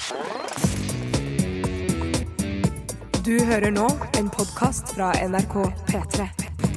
Du hører nå en podcast fra NRK P3.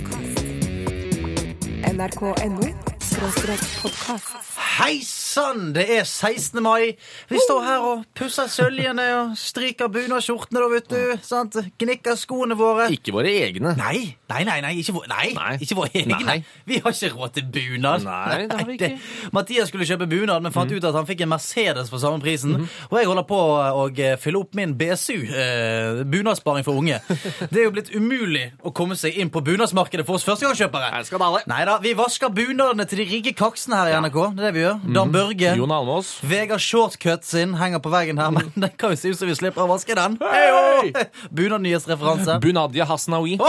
NRK.no/podcast. Hei sann, det 16. mai. Vi står her og pusser søljene og stryker bunadskjortene, da, vet du. Sant? Gnikker skoene våre. Ikke våre egne. Nei, ikke våre egne. Nei. Vi har ikke råd til bunad. Nei, det har vi ikke. Mathias skulle kjøpe bunad, men fant ut at han fikk en Mercedes for samme prisen. Og jeg holder på å fylle opp min BSU, bunadsparing for unge. Det jo blitt umulig å komme seg inn på bunadsmarkedet for oss førstegangskjøpere. Her skal det alle. Neida, vi vasker bunadene til de rike kaksene her i NRK. Det vi gjør. Dan Børge. Jon Almås. Vegard Shortcut sin henger på veggen her, men den kan jo se ut som vi slipper å vaske den. Hei! Bunadnyhetsreferanse. Bunadia Hasnaoui.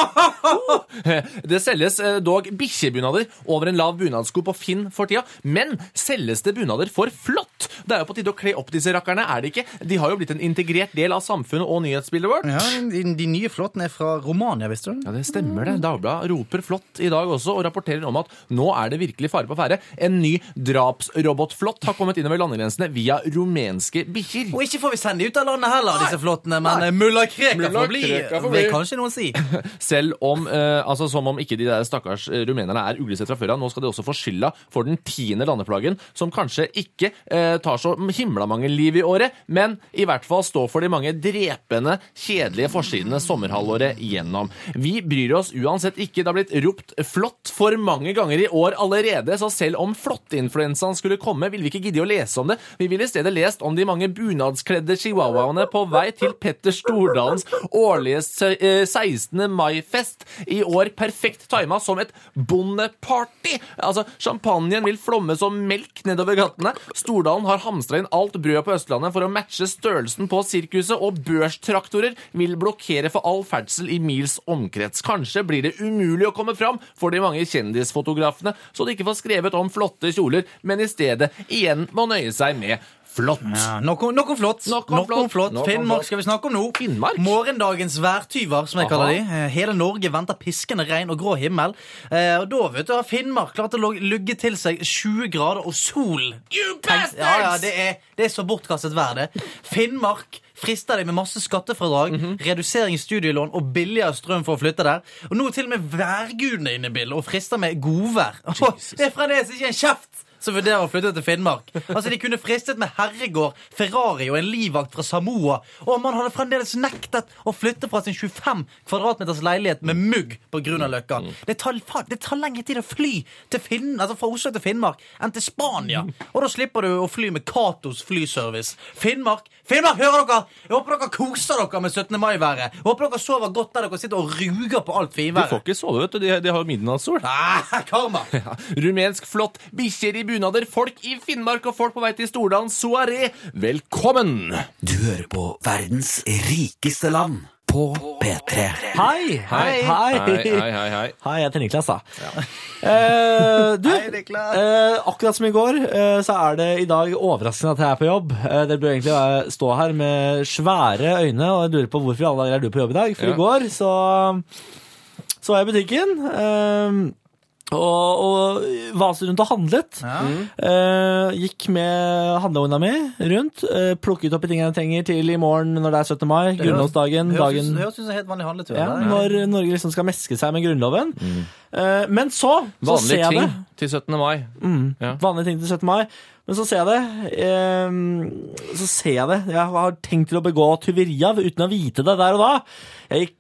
Det selges dog bikkjebunader over en lav bunadsko på Finn for tida, men selges det bunader for flott? Det jo på tide å kle opp disse rakkerne, det ikke? De har jo blitt en integrert del av samfunnet og nyhetsbildet vårt. Ja, de nye flottene fra Romania, visste du? Ja, det stemmer det. Dagbladet roper flott i dag også, og rapporterer om at nå det virkelig fare på ferde. En ny drapsrobotflott har kommet innover landegrensene via rumenske bikkjer. Og ikke får vi sende ut av landet heller, disse flottene, men Mulla Kreka får bli. Det kanskje noen si. Selv om, som om ikke de der stakkars rumenerne uglesett fra før av, nå skal de også få skylda for den 10. landeplagen, som kanskje ikke tar så himla mange liv i året, men i hvert fall står for de mange drepende, kjedelige forsidene sommerhalvåret gjennom. Vi bryr oss uansett ikke, det har blitt ropt flott for mange ganger i år allerede, så selv om flottinfluensaen skulle komme, vil vi ikke gidde å lese om det. Vi vil i stedet lest om de mange bunadskledde chihuahuaene på vei til Petter Stordalens årlige 16. mai-fest. I år perfekt timet som et bondeparty. Altså, champagnen vil flomme som melk nedover gattene. Stordalen har hamstret inn alt brød på Østlandet for å matche størrelsen på sirkuset, og børstraktorer vil blokkere for all ferdsel i mils omkrets. Kanskje blir det umulig å komme fram for de mange kjendisfotografene, så de ikke får skrevet om flotte kjoler, men i stedet igjen må nøye seg med flott. Ja, noe flott. Finnmark skal vi snakke om nå. Finnmark? Morgendagens værtyver, som jeg kaller de. Hele Norge venter piskende regn og grå himmel. Og da, vet du, har Finnmark klart å lugge til seg 20 grader og sol. You bastards! Ja, det så bortkastet vær, det. Finnmark frister deg med masse skattefradrag, redusering i studielån og billigere strøm for å flytte der. Og nå til og med værgudene inne i bildet og frister med godvær. Det fremdeles ikke en kjeft som vurderer å flytte til Finnmark. Altså, de kunne fristet med herregård, Ferrari og en livvakt fra Samoa, og man hadde fremdeles nektet å flytte fra sin 25 kvadratmeters leilighet med mugg på grunn av Løkka. Det tar lengre tid å fly til fra Oslo til Finnmark enn til Spania. Og da slipper du å fly med Katos flyservice. Finnmark, hører dere? Jeg håper dere koser dere med 17. mai-været. Jeg håper dere sover godt der dere sitter og ruger på alt finværet. Du får ikke sove, vet du. De har midnattssol. Karma. Ja, rumensk flott, bikkjer i bunader, folk i Finnmark og folk på vei til Stordalens soaré. Velkommen! Du hører på verdens rikeste land på P3. Hei. Hei, Hei, jeg heter Niklas, da. Ja. Hei, Niklas. Akkurat som i går, så det i dag overraskende at jeg på jobb. Dere bør egentlig stå her med svære øyne, og jeg lurer på hvorfor i alle dager du på jobb i dag. For i går så var jeg i butikken, og var så rundt og handlet. Gikk med handlevogna mi rundt, plukket opp i tingene jeg trenger til i morgen når det 17. mai, grunnlovsdagen. Det høres ut som helt vanlig handletur. Ja, når Norge liksom skal meske seg med grunnloven. Men så ser jeg det. Vanlige ting til 17. mai. Ja. Vanlige ting til 17. mai. Men så ser jeg det. Jeg har tenkt til å begå tyveri av uten å vite det der og da. Jeg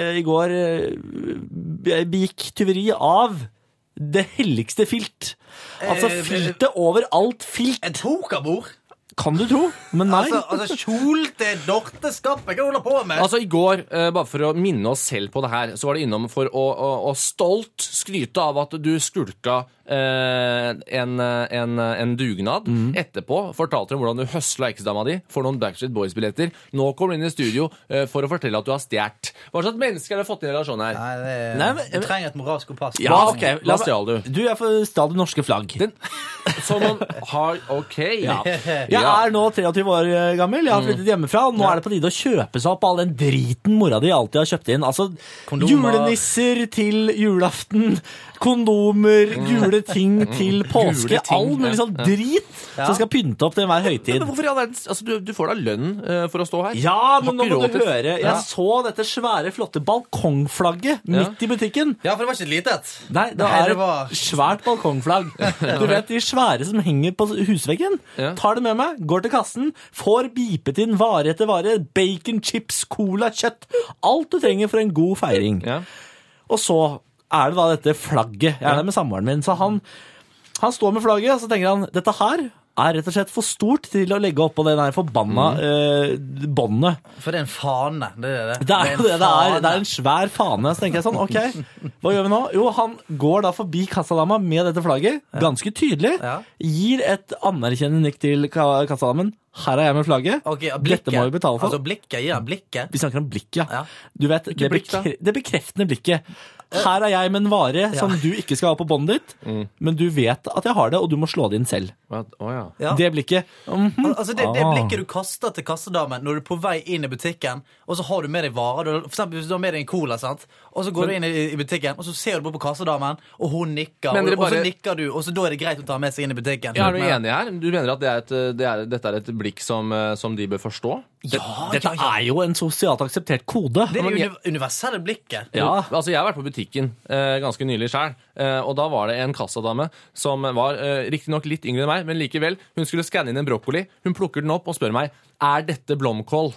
begikk tyveri av det helligste filt. Altså filtet over alt filt. Et pokerbord? Kan du tro, men nei. Altså kjolte dorteskapet, hva holder på med? Altså i går, bare for å minne oss selv på det her, så var det innom for å stolt skryte av at du skulka en dugnad. Etterpå fortalte du hvordan du høsla eksdama di for noen Backstreet Boys-billetter. Nå kommer du inn i studio for å fortelle at du har stjert. Hva slags menneske har du fått i en relasjon her? Du trenger et moralsk kompass. Ja, ok. Hva stjal du? Du, jeg stjal det norske flagg. Som man har, ok. Ja. Jeg nå 23 år gammel, jeg har flyttet hjemmefra, og nå det på tide å kjøpe seg opp all den driten mora di alltid har kjøpt inn. Altså, julenisser til julaften, kondomer, gule gule ting til påske. Gule ting, All mulig sånn drit som skal pynte opp til enhver høytid. Men hvorfor i all verden? Altså, du får da lønn for å stå her. Ja, men nå Har ikke må råd du til- høre. Jeg så dette svære, flotte balkongflagget midt i butikken. Ja, for det var ikke et litet. Nei, det Nei, er det var- et svært balkongflagg. Du vet, de svære som henger på husveggen. Ja. Tar det med meg, går til kassen, får bipet inn vare etter vare. Bacon, chips, cola, kjøtt. Alt du trenger for en god feiring. Ja. Og så er det da dette flagget. Jeg er der med samboeren min, så han står med flagget, og så tenker han, dette her er rett og slett for stort til å legge opp på det der forbanna båndet. For det er en fane. Det er det. Det er jo det, en det fane. er en svær fane. Så tenker jeg sånn, ok, hva gjør vi nå? Jo, han går da forbi kassadama med dette flagget, ganske tydelig, Ja. gir et anerkjennende nikk til kassadamen. Her er jeg med flagget. Ok, Dette må vi betale for. Altså blikket, gi han blikket. Vi snakker om blikk, ja. Ja. Du vet, det, blikk, da? det bekreftende blikket. Her er jeg med en vare som du ikke skal ha på båndet ditt, men du vet at jeg har det, og du må slå det inn selv. Ja. Ja. Det blikket. Altså det blikket du kaster til kassedamen når du er på vei inn i butikken, og så har du med deg varer, for eksempel hvis du har med deg en cola, sant? Og så går du inn i butikken, og så ser du på kassedamen, og hun nikker, Men dere og så bare- nikker du, og så da er det greit å ta med seg inn i butikken. Ja, er du enig her? Du mener at dette er et blikk som de bør forstå? Dette er jo en sosialt akseptert kode. Det er det universelle blikket. Ja. Altså, jeg har vært på butikken ganske nylig selv, og da var det en kassadame som var riktig nok litt yngre enn meg, men likevel, hun skulle skanne inn en brokkoli. Hun plukker den opp og spør meg, er dette blomkål?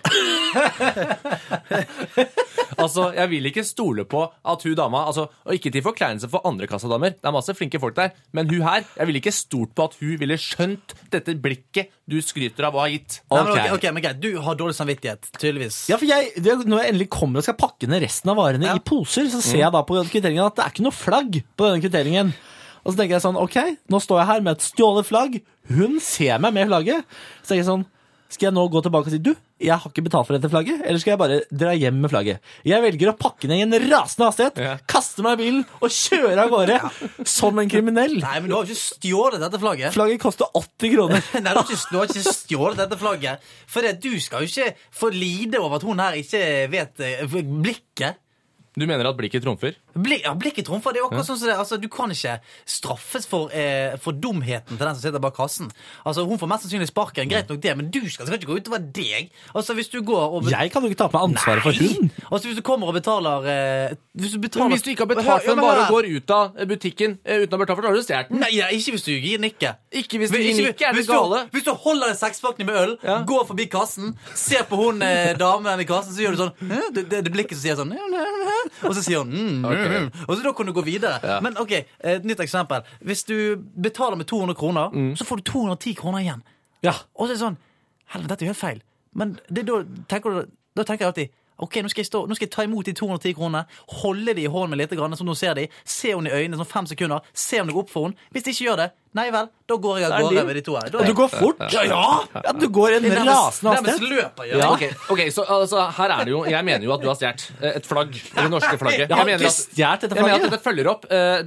Altså, jeg vil ikke stole på at hun dama, altså, og ikke til forkleinelse for andre kassadamer, det er masse flinke folk der, men hun her, jeg vil ikke stolt på at hun ville skjønt dette blikket du skryter av å ha gitt. Nei, men Ok. ok, men greit, du har dårlig samvittighet, tydeligvis. Ja, for når jeg endelig kommer og skal pakke ned resten av varene Ja. i poser, så ser jeg da på kvitteringen at det er ikke noe flagg på denne kvitteringen. Og så tenker jeg sånn, ok, nå står jeg her med et stjålet flagg. Hun ser meg med flagget. Så tenker jeg sånn, skal jeg nå gå tilbake og si, du, jeg har ikke betalt for dette flagget, eller skal jeg bare dra hjem med flagget? Jeg velger å pakke ned i en rasende hastighet, Ja. kaste meg i bilen og kjøre av gårde som en kriminell. Nei, men du har jo ikke stjålet dette flagget. Flagget koster 80 kroner. Nei, du har ikke stjålet dette flagget. For du skal jo ikke få lide over at hun her ikke vet blikket. Du mener at blikket trumfer? Blikket trumfer. Det er jo akkurat sånn som det. Altså, du kan ikke straffes for dumheten til den som sitter bak kassen. Altså, hun får mest sannsynlig sparken, greit nok det, men du skal ikke gå utover deg. Altså, hvis du går og Jeg kan jo ikke ta på meg ansvaret for hun. Altså, hvis du kommer og betaler Hvis du betaler Men hvis du ikke har betalt for den, bare går ut av butikken uten å ha betalt for den, har du stjert den. Nei, ikke hvis du gir nikket. Ikke hvis du gir nikket, er det gale. Hvis du holder en sekspakning med øl, Ja. går forbi kassen, ser på hun damen i kassen, så gjør du sånn «Hæ?» det blikket som sier sånn og så sier hun og så da kan du gå videre. Ja. Men ok, et nytt eksempel. Hvis du betaler med 200 kroner, så får du 210 kroner igjen. Ja. Og så er det sånn helvete, dette er jo helt feil. Men da tenker jeg alltid ok, nå skal jeg ta imot de 210 kronene, holde de i hånden med litt, så nå ser de, se hun i øynene sånn 5 sekunder, se om det går opp for hun. Hvis de ikke gjør det, nei vel, da går jeg av gårde med de to her. Og du går fort. Ja, du går i en rasende Nærmest hastighet. løper, Ja. ja. Ok, så altså, her er det jo, jeg mener jo at du har stjert et flagg, det norske flagget. Jeg har mener ikke at- stjert dette Jeg mener at flagget. dette følger opp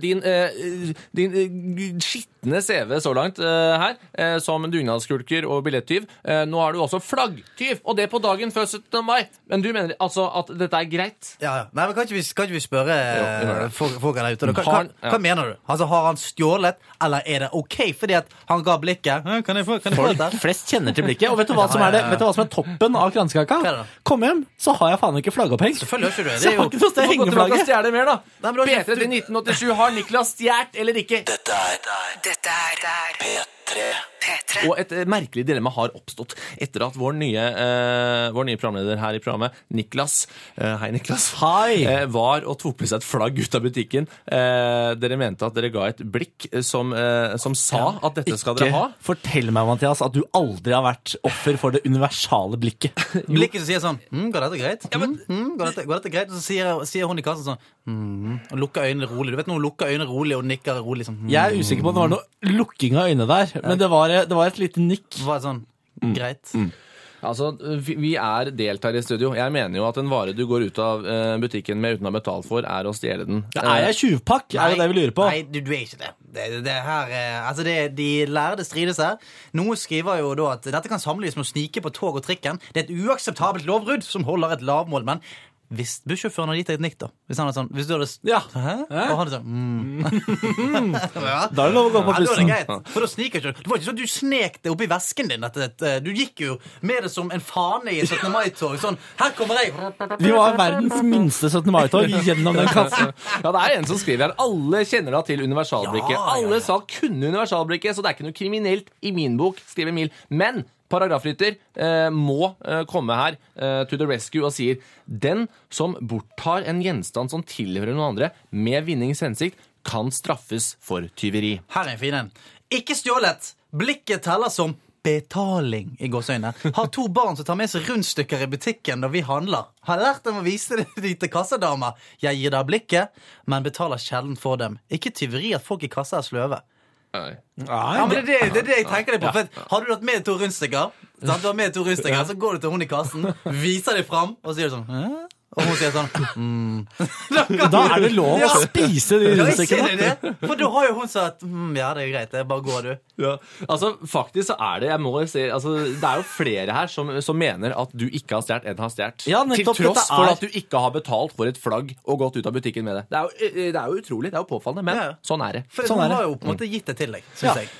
din skittende CV så langt her, som dugnadskulker og billettyv. Nå er du også flaggtyv, og det på dagen før 17. mai. Men du mener altså at dette er greit? Ja, ja. Nei, men kan ikke vi spørre vi gjør det. folk der ute? Har han- Hva mener du? Altså, har han stjålet, eller er det ok fordi at han ga blikket? Kan jeg få Folk dette? flest kjenner til blikket. Og vet du hva som er det? Vet du hva som er toppen av kransekaka? Hva er det da? Kom hjem, så har jeg faen ikke flaggoppheng. Selvfølgelig har ikke du det. Så jeg har ikke noe sted å henge Du kan flagget. stjele mer, da. Nei, men da- P3 til 1987, har Niklas stjert eller ikke? Dette er Dette er P3. P3. Og et merkelig dilemma har oppstått etter at vår nye programleder her i programmet, Niklas, hei Niklas, Hei. var og tok med seg et flagg ut av butikken. Dere mente at dere ga et blikk som sa at dette skal dere ha. Ikke fortell meg, Mathias, at du aldri har vært offer for det universale blikket. Blikket som sier sånn går dette greit? Går dette greit? Og så sier hun i kassen sånn og lukker øynene rolig. Du vet når hun lukker øynene rolig og nikker rolig sånn. Jeg er usikker på om det var noe lukking av øynene der, men det var et lite nikk. Var det sånn greit? Altså, vi er delt her i studio. Jeg mener jo at en vare du går ut av butikken med uten å ha betalt for, er å stjele den. Er jeg tjuvpakk? Er det det vi lurer på? Nei, du er ikke det. Det her altså de lærde strides her. Noen skriver jo da at dette kan sammenlignes med å snike på tog og trikken. Det er et uakseptabelt lovbrudd som holder et lavmål, men bussjåføren hadde gitt deg et nikk da? Hvis han hadde sånn, hvis du hadde... Ja. Hæ? Og han hadde sånn, ja. Da er det lov å gå på Ja, da er det bussen. greit. For da sniker ikke. Det var ikke sånn at du snek det oppi vesken din. Du gikk jo med det som en fane i 17. mai-tog. Sånn, her kommer jeg. Vi var verdens minste 17. mai-tog gjennom den kassen. Ja, det er en som skriver her. Alle kjenner da til universalblikket. Ja. Alle sa kunne universalblikket, så det er ikke noe kriminelt i min bok, skriver Emil. Men paragrafrytter må komme her to the rescue og sier den som borttar en gjenstand som tilhører noen andre med vinningshensikt, kan straffes for tyveri. Her er en fin en. Ikke stjålet. Blikket teller som betaling i gåsøyne. Har 2 barn som tar med seg rundstykker i butikken når vi handler. Har lært dem å vise det til kassadama. Jeg gir deg blikket, men betaler sjelden for dem. Ikke tyveri at folk i kassa er sløve. Nei. Ja, men det er det jeg tenker deg på. For har du hatt med 2 rundstykker, sant? Du har med 2 rundstykker, så går du til hun i kassen, viser dem fram, og så sier du sånn, hæ? Og hun sier sånn, Da er det lov å spise de Ja, ikke rundstykkene. det? For da har jo hun sagt, ja, det er greit, det er bare går du. Ja, altså faktisk så er det, jeg må jo si, altså, det er jo flere her som mener at du ikke har stjert enn har stjert. Ja, til nettopp, tross dette for er- at du ikke har betalt for et flagg og gått ut av butikken med det. Det er jo utrolig, det er jo påfallende, men Ja. sånn er det. For Sånn hun er det. har jo på en måte gitt det til deg, Ja. synes jeg.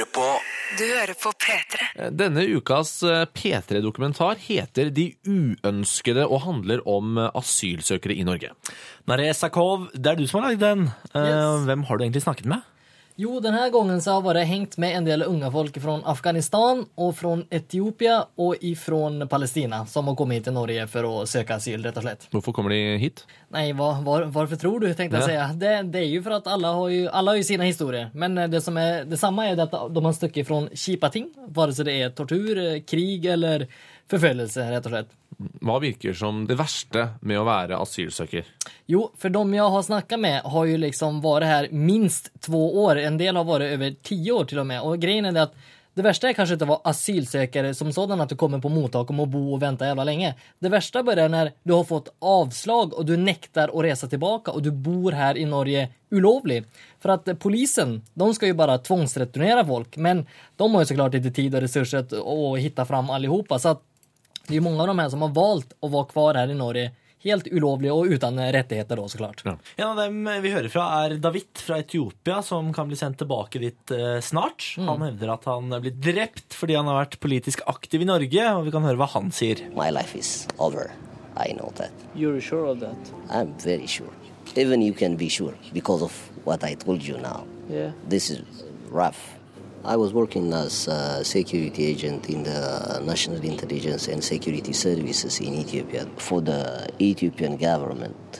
Du hører på P3. Denne ukas P3-dokumentar heter De uønskede og handler om asylsøkere i Norge. Nare Sakov, det er du som har laget den. Hvem har du egentlig snakket med? Jo, den här gången så har jag bara hängt med en del unga folk från Afghanistan och från Etiopien och ifrån Palestina som har kommit hit till Norge för att söka asyl, rätt och slett. Hvorfor kommer de hit? Nej, varför tror du, tänkte jag säga. Det är ju för att alla har ju sina historier. Men det som är detsamma är att de har stuckit från Kipating, vare sig det är tortyr, krig eller förföljelse, rätt och slett. Hva virker som det verste med å være asylsøker? Jo, för de jag har snackat med har ju liksom varit här minst 2 år. En del har varit över 10 år till och med. Och grejen är det att det värsta är kanske inte att vara asylsökare som sådan, att du kommer på mottag och må bo och vänta jävla länge. Det värsta börjar när du har fått avslag och du nektar att resa tillbaka och du bor här i Norge ulovlig. För att polisen, de ska ju bara tvångsreturnera folk. Men de har ju såklart inte tid och resurser att hitta fram allihopa. Så att det är många av de här som har valt att vara kvar här i Norge helt ulovlig og uten rettigheter da, så klart. Ja. En av dem vi hører fra er David fra Etiopia, som kan bli sendt tilbake dit snart. Han hevder at han er blitt drept fordi han har vært politisk aktiv i Norge, og vi kan høre hva han sier. My life is over. I know that. You're sure of that? I'm very sure. Even you can be sure because of what I told you now. Yeah. This is rough. I was working as a security agent in the National Intelligence and Security Services in Ethiopia for the Ethiopian government.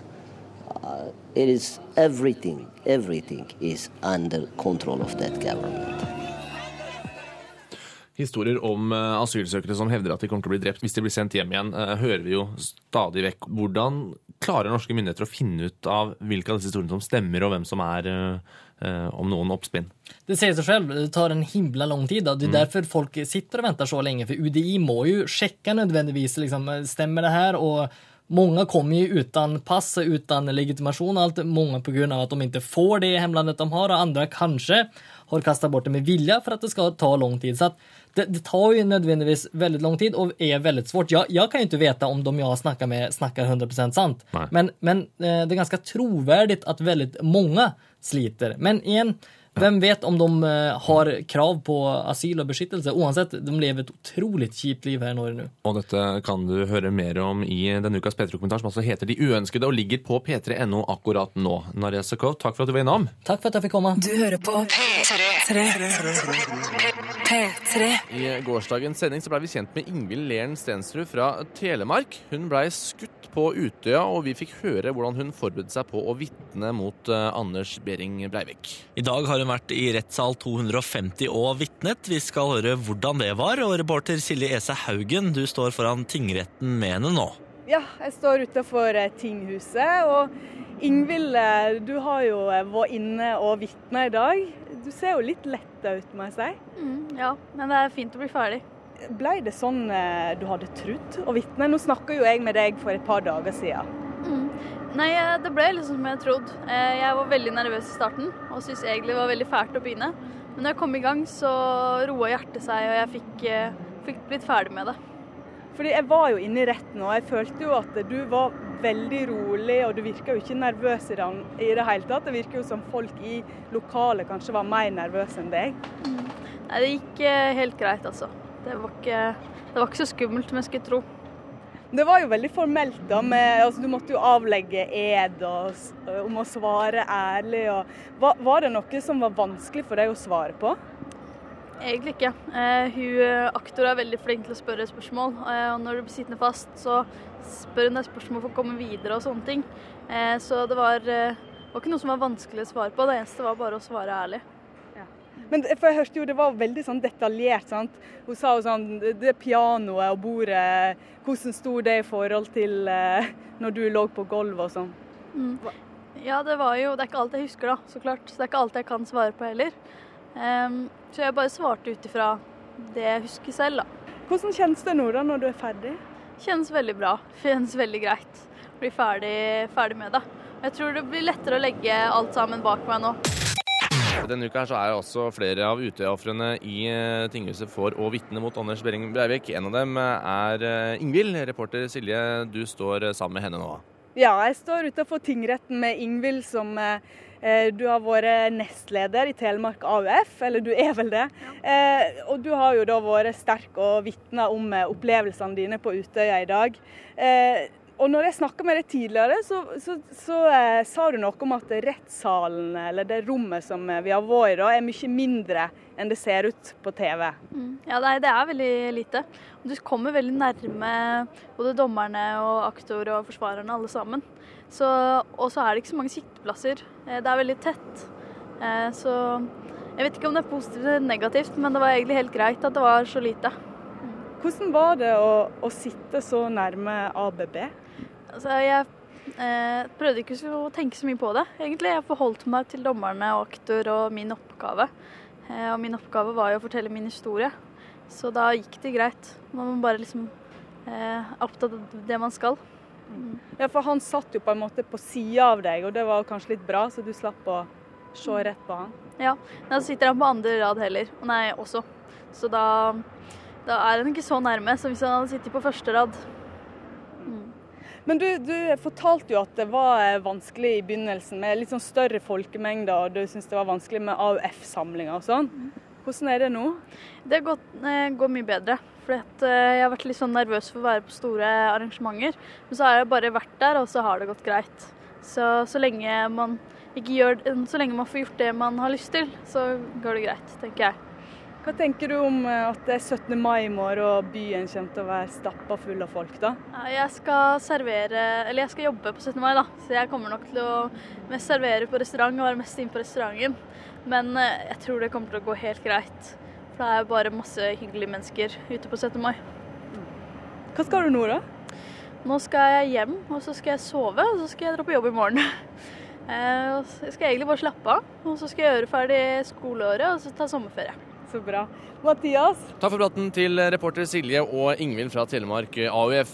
It is everything is under control of that government. Historier om asylsøkere som hevder at de kommer til å bli drept hvis de blir sendt hjem igjen, hører vi jo stadig vekk. Hvordan klarer norske myndigheter å finne ut av hvilke av disse historiene som stemmer, og hvem som er om noen oppspinn? Det säger sig själv, det tar en himla lång tid. Då. Det är därför folk sitter och väntar så länge. För UDI må ju checka nödvändigtvis, liksom, stämmer det här? Och många kommer ju utan pass, utan legitimation och allt. Många på grund av att de inte får det i hemlandet de har. Och andra kanske har kastat bort det med vilja för att det ska ta lång tid. Så att det tar ju nödvändigtvis väldigt lång tid och är väldigt svårt. Jag kan ju inte veta om de jag snackar med snackar 100% sant. Nej. Men det är ganska trovärdigt att väldigt många sliter. Men igen, vem vet om de har krav på asyl och beskyttelse? Oavsett, de lever ett otroligt kjipt liv här i Norge nu. Og dette kan du høre mer om i denne ukas P3-kommentar, som altså heter De uønskede og ligger på p3.no akkurat nå. Nadia Sakov, takk for at du var innom. Tack för att jag fick komma. Du hører på P3. I gårsdagens sending så ble vi kjent med Ingvild Lern Stensrud fra Telemark. Hun ble skutt på Utøya, og vi fikk høre hvordan hun forberedte seg på å vitne mot Anders Behring Breivik. I dag har hun vært i rettssal 250 og vitnet. Vi skal høre hvordan det var, og reporter Silje Ese Haugen, du står foran tingretten med henne nå. Ja, jeg står utenfor tinghuset, og Ingvild, du har jo vært inne og vitnet i dag. Du ser jo litt lett ut, må jeg si. Ja, men det er fint å bli ferdig. Ble det sånn du hadde trodd å vitne? Nå snakker jo jeg med deg for et par dager siden. Nei, det ble liksom som jeg trodde. Jeg var veldig nervøs i starten, og syntes egentlig det var veldig fælt å begynne. Men når jeg kom i gang, så roet hjertet seg, og jeg fikk blitt ferdig med det. Fordi jeg var jo inne i retten, og jeg følte jo at du var veldig rolig, og du virker jo ikke nervøs i det hele tatt. Det virker jo som folk i lokalet kanskje var mer nervøse enn deg. Nei, det gikk helt greit, altså. Det var ikke så skummelt som jeg skulle tro. Det var jo veldig formelt da, altså, du måtte jo avlegge ed om å svare ærlig. Var det noe som var vanskelig for deg å svare på? Egentlig ikke. Aktor er veldig flink til å spørre spørsmål, og når du blir sittende fast, så spør hun deg spørsmål for å komme videre og sånne ting. Så det var ikke noe som var vanskelig å svare på, det eneste var bare å svare ærlig. Men for jeg hørte jo det var veldig sånn detaljert, sant? Hun sa jo sånn, det pianoet og bordet, hvordan sto det i forhold til når du lå på gulvet og sånn? Ja, det er ikke alt jeg husker da, så klart. Så det er ikke alt jeg kan svare på heller. Så jeg bare svarte ut ifra det jeg husker selv da. Hvordan kjennes det nå da når du er ferdig? Kjennes veldig bra, kjennes veldig greit. Blir ferdig med det. Jeg tror det blir lettere å legge alt sammen bak meg nå. Denne uka her så er også flere av Utøya-ofrene i tinghuset for å vitne mot Anders Behring Breivik. En av dem er Ingvild. Reporter Silje, du står sammen med henne nå. Ja, jeg står utenfor tingretten med Ingvild som du har vært nestleder i Telemark AUF, eller du er vel det. Og du har jo da vært sterk og vitnet om opplevelsene dine på Utøya i dag. Og når jeg snakket med deg tidligere, så sa du noe om at rettssalen, eller det rommet som vi har vært i da, er mye mindre enn det ser ut på TV. Ja, det er veldig lite. Du kommer veldig nærme både dommerne og aktor og forsvarerne alle sammen. Og så er det ikke så mange sitteplasser. Det er veldig tett. Så jeg vet ikke om det er positivt eller negativt, men det var egentlig helt greit at det var så lite. Hvordan var det å sitte så nærme ABB? Altså, jeg prøvde ikke å tenke så mye på det, egentlig. Jeg forholdt meg til dommerne og aktor og min oppgave. Og min oppgave var jo å fortelle min historie. Så da gikk det greit. Man må bare liksom opptatt av det man skal. Ja, for han satt jo på en måte på siden av deg, og det var kanskje litt bra, så du slapp å se rett på han. Ja, da sitter han på andre rad heller. Nei, også. Så da er han ikke så nærme som hvis han hadde sittet på første rad. Men du fortalte jo at det var vanskelig i begynnelsen med litt sånn større folkemengder, og du syntes det var vanskelig med AUF-samlinger og sånn. Hvordan er det nå? Det går mye bedre, for jeg har vært litt sånn nervøs for å være på store arrangementer. Men så har jeg bare vært der, og så har det gått greit. Så lenge man får gjort det man har lyst til, så går det greit, tenker jeg. Hva tenker du om at det er 17. mai i morgen og byen kommer til å være stappet full av folk da? Jeg skal jobbe på 17. mai da, så jeg kommer nok til å mest servere på restaurant og være mest inn på restauranten. Men jeg tror det kommer til å gå helt greit, for det er bare masse hyggelige mennesker ute på 17. mai. Hva skal du nå da? Nå skal jeg hjem, og så skal jeg sove, og så skal jeg dra på jobb i morgen. Jeg skal egentlig bare slappe av, og så skal jeg gjøre ferdig skoleåret, og så ta sommerferie. Så bra. Mathias? Takk for praten til reporter Silje og Ingvild fra Telemark AUF.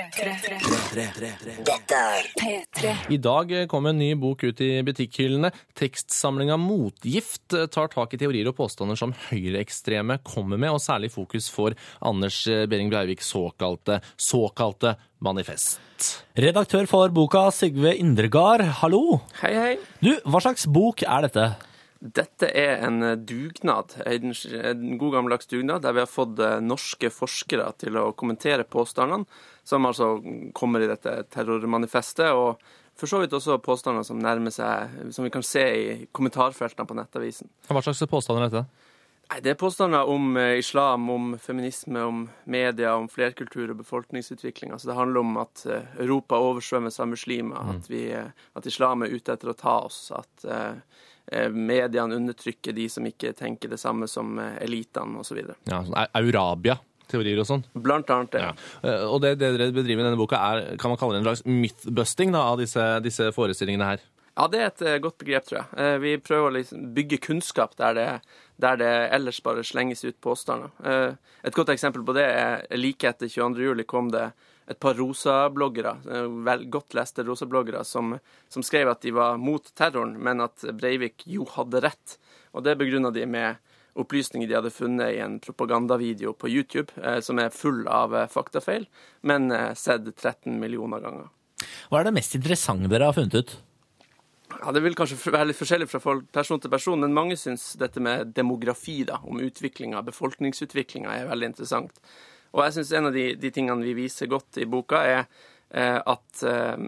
Dette er P3. I dag kom en ny bok ut i butikkhyllene. Tekstsamlinga Motgift tar tak i teorier og påstander som høyreekstreme kommer med, og særlig fokus for Anders Behring Breiviks såkalte manifest. Redaktør for boka Sigve Indregard, hallo. Hei, hei. Du, hva slags bok er dette? Dette er en dugnad, en god gammeldags dugnad, der vi har fått norske forskere til å kommentere påstandene, som altså kommer i dette terrormanifestet, og for så vidt også påstander som nærmer seg, som vi kan se i kommentarfeltene på nettavisen. Hva slags påstander er dette? Nei, det er påstander om islam, om feminisme, om media, om flerkultur og befolkningsutvikling. Altså det handler om at Europa oversvømmes av muslimer, at islam er ute etter å ta oss, at mediene undertrykker de som ikke tenker det samme som elitene og så videre. Ja, sånn Eurabia-teorier og sånn. Blant annet det. Ja. Og det dere bedriver i denne boka kan man kalle det en slags mythbusting da, av disse forestillingene her? Ja, det er et godt begrep, tror jeg. Vi prøver å liksom bygge kunnskap der det ellers bare slenges ut påstander. Et godt eksempel på det er like etter 22. juli kom det et par rosa-bloggere, godt leste rosa-bloggere, som skrev at de var mot terroren, men at Breivik jo hadde rett. Og det begrunnet de med opplysninger de hadde funnet i en propagandavideo på YouTube, som er full av faktafeil, men sett 13 millioner ganger. Hva det mest interessante dere har funnet ut? Ja, det vil kanskje være litt forskjellig fra person til person, men mange synes dette med demografi, om befolkningsutviklinga er veldig interessant. Og jeg synes en av de tingene vi viser godt i boka er at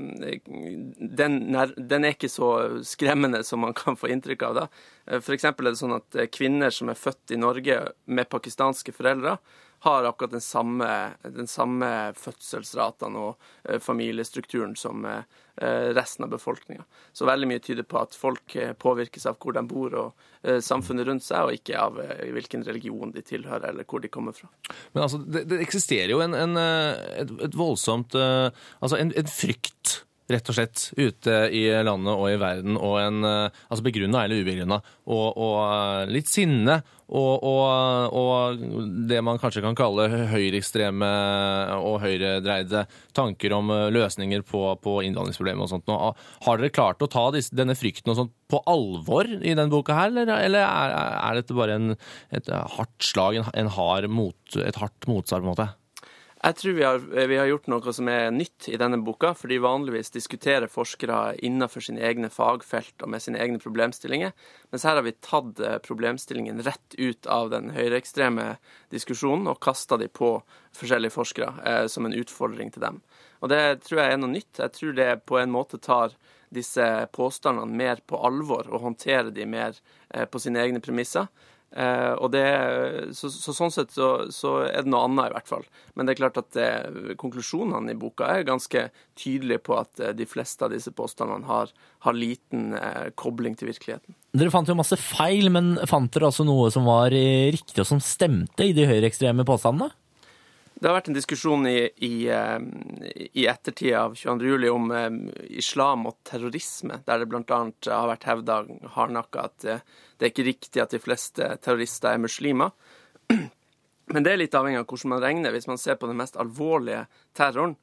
den er ikke så skremmende som man kan få inntrykk av da. For eksempel det sånn at kvinner som født i Norge med pakistanske foreldre, har akkurat den samme fødselsratene og familiestrukturen som resten av befolkningen. Så veldig mye tyder på at folk påvirkes av hvor de bor og samfunnet rundt seg, og ikke av hvilken religion de tilhører eller hvor de kommer fra. Men altså, det eksisterer jo et voldsomt, en frykt, rett og slett, ute i landet og i verden, og begrunnet eller ubegrunnet, og litt sinne, og det man kanskje kan kalle høyreekstreme og høyredreide tanker om løsninger på innvandringsproblemer og sånt. Har dere klart å ta denne frykten og sånt på alvor i denne boka her, eller er dette bare et hardt slag, et hardt motsvar på en måte? Jeg tror vi har gjort noe som er nytt i denne boka, fordi vanligvis diskuterer forskere innenfor sine egne fagfelt og med sine egne problemstillinger, mens her har vi tatt problemstillingen rett ut av den høyreekstreme diskusjonen og kastet de på forskjellige forskere som en utfordring til dem. Og det tror jeg er noe nytt. Jeg tror det på en måte tar disse påstandene mer på alvor og håndterer de mer på sine egne premisser. Og sånn sett så er det noe annet i hvert fall. Men det er klart at konklusjonene i boka er ganske tydelige på at de fleste av disse påstandene har liten kobling til virkeligheten. Dere fant jo masse feil, men fant dere altså noe som var riktig og som stemte i de høyreekstreme påstandene? Det har vært en diskusjon i ettertid av 22. juli om islam og terrorisme, der det blant annet har vært hevdet hardnakket at det er ikke riktig at de fleste terrorister er muslimer. Men det er litt avhengig av hvordan man regner. Hvis man ser på den mest alvorlige terroren,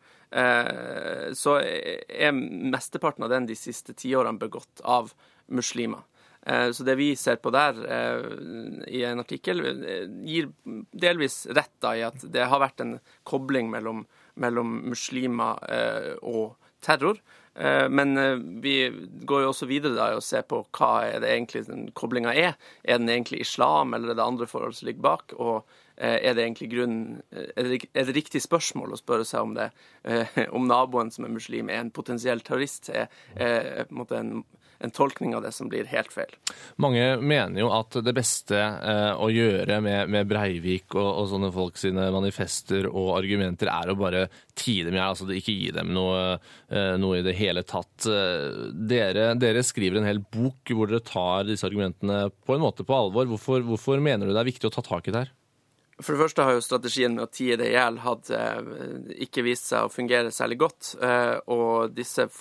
så er mesteparten av den de siste 10 årene begått av muslimer. Så det vi ser på der i en artikkel gir delvis rett da, i at det har vært en kobling mellom muslimer og terror. Men vi går jo også videre da og ser på hva er det egentlig den koblingen er. Er den egentlig islam, eller er det andre forhold som ligger bak? Og er det egentlig er det riktig spørsmål å spørre seg om naboen som er muslim er en potensiell terrorist? Er på en måte en tolkning av det som blir helt feil. Mange mener jo at det beste å gjøre med Breivik og sånne folk sine manifester og argumenter er å bare tie dem i hjel, altså ikke gi dem noe i det hele tatt. Dere skriver en hel bok hvor dere tar disse argumentene på en måte på alvor. Hvorfor mener du det er viktig å ta tak i det her? For det første har jo strategien med å tie det i hjel ikke vist seg å fungere særlig godt, og